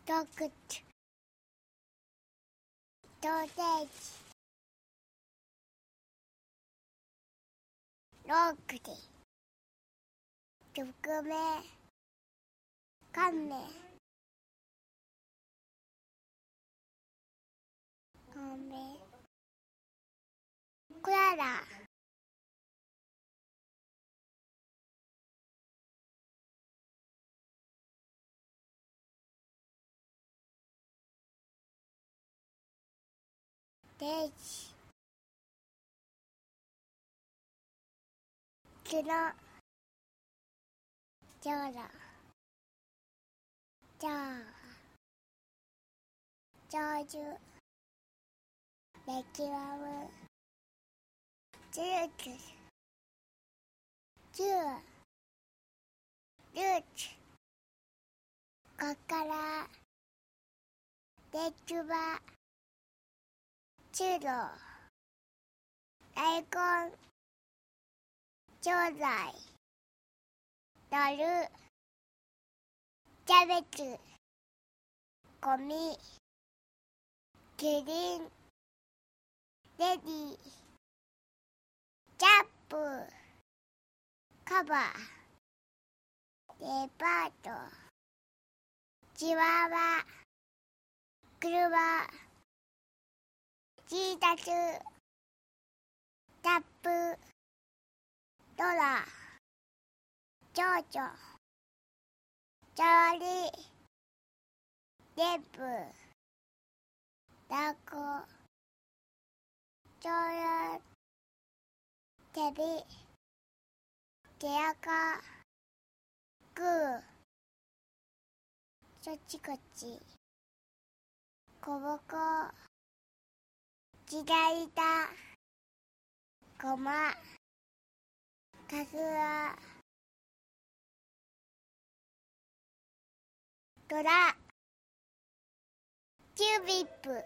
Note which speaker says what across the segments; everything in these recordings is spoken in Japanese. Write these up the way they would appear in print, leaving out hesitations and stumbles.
Speaker 1: ドクチソーセージロークリ曲名乾麺クララデイジキノジョーラジョージョージュレキワムジューチジュールーチカカラデチュバチュロ大根ちょうだいダルキャベツゴミキリンレディジャンプカバーデパートチワワ車ジータスタップドラチョウチョチャーリーデブダコチョウテビテアカグーそっちこっち小ボコ時代だごまかぐわドラチュービップ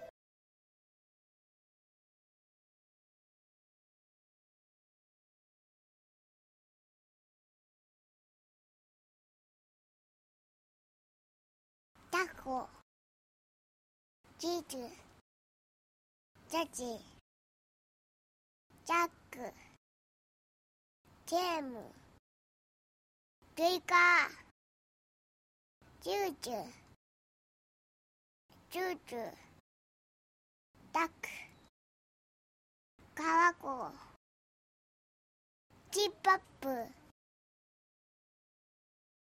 Speaker 1: タコチーズジャジジャックゲームルイカジュージュジュージュダックカワコチップアップ